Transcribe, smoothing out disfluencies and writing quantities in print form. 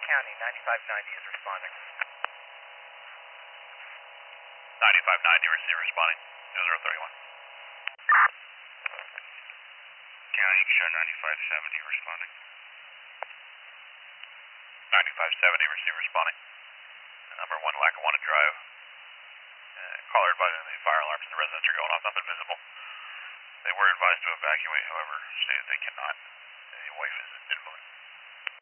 County, 9590 is responding. 9590, receive responding. 0031. County, show 9570, responding. 9570, receive responding. Number 1, Lackawanna Drive. Caller advising the fire alarms and the residents are going off, nothing visible. They were advised to evacuate, however, stated they cannot. The wife is admittedly